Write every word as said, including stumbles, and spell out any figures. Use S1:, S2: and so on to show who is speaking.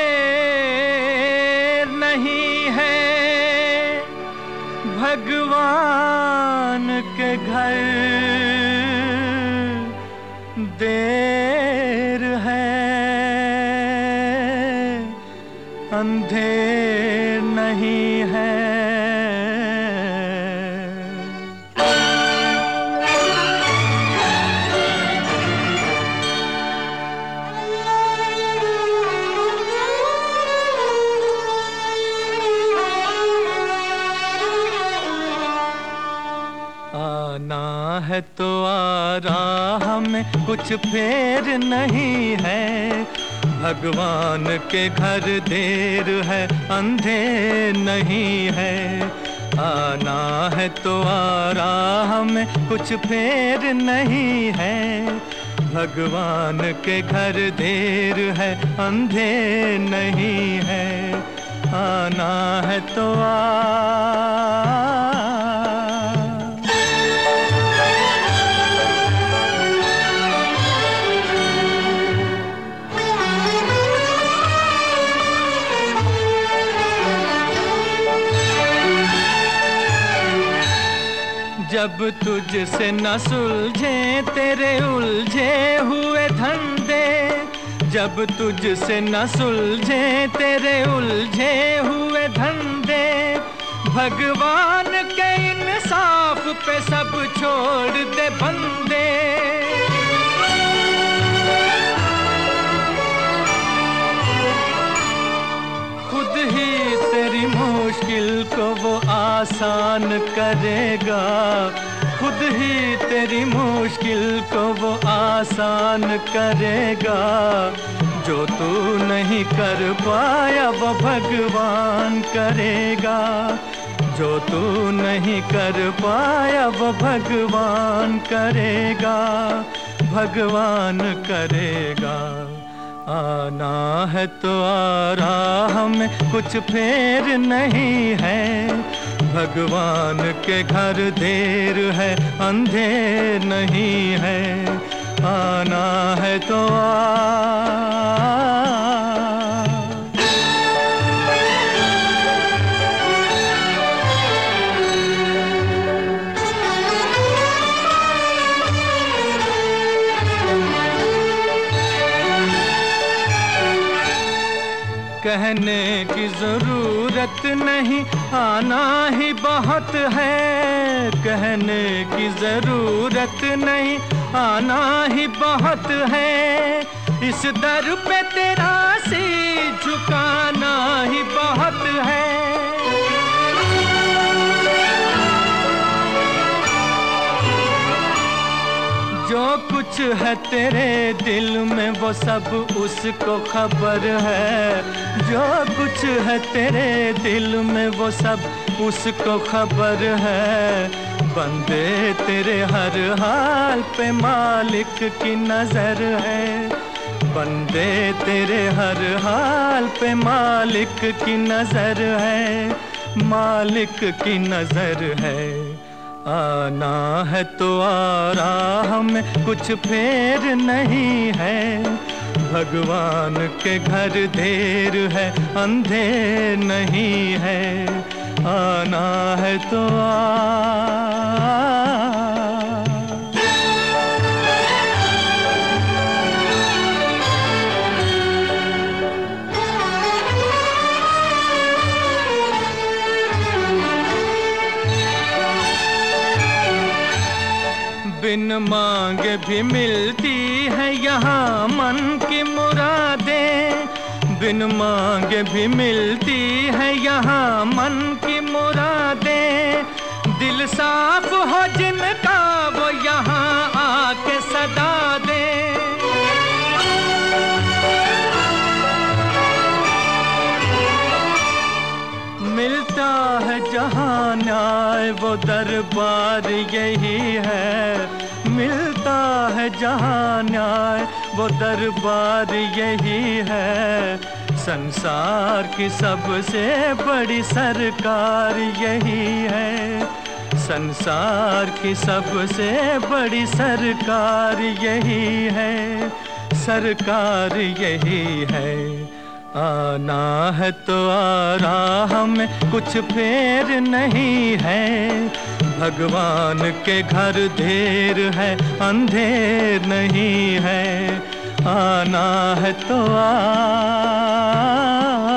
S1: देर नहीं है, भगवान के घर देर है, अंधेर नहीं है। आना है तो आ राह में, कुछ फेर नहीं है, भगवान के घर देर है, अंधेर नहीं है। आना है तो आ राह में, कुछ फेर नहीं है, भगवान के घर देर है, अंधेर नहीं है। आना है तो आ जब तुझसे न सुलझे तेरे उलझे हुए धंधे, जब तुझसे न सुलझे तेरे उलझे हुए धंधे, भगवान के इंसाफ पे सब छोड़ दे बंदे। खुद ही तेरी मुश्किल को वो आसान करेगा, खुद ही तेरी मुश्किल को वो आसान करेगा। जो तू नहीं कर पाया वो भगवान करेगा, जो तू नहीं कर पाया वो भगवान करेगा, भगवान करेगा। आना है तो आ राह में, कुछ फेर नहीं है, भगवान के घर देर है, अंधेर नहीं है। आना है तो आ कहने की जरूरत नहीं, आना ही बहुत है। कहने की जरूरत नहीं, आना ही बहुत है। इस दर पे तेरा सिर झुकाना ही बहुत है। जो कुछ है तेरे दिल में वो सब उसको खबर है, जो कुछ है तेरे दिल में वो सब उसको खबर है। बंदे तेरे हर हाल पे मालिक की नजर है, बंदे तेरे हर हाल पे मालिक की नजर है, मालिक की नजर है। आना है तो आ राह में, कुछ फेर नहीं है, भगवान के घर देर है, अंधेर नहीं है। आना है तो आ बिन मांगे भी मिलती है यहाँ मन की मुरादें, बिन मांगे भी मिलती है यहाँ मन की मुरादें। दिल साफ हो जिनका वो यहाँ आके सदा दे। मिलता है जहाँ न्याय वो दरबार यही है, मिलता है जहाँ न्याय वो दरबार यही है। संसार की सबसे बड़ी सरकार यही है, संसार की सबसे बड़ी सरकार यही है, सरकार यही है। आना है तो आ राह में कुछ फेर नहीं है, भगवान के घर देर है अंधेर नहीं है। आना है तो आ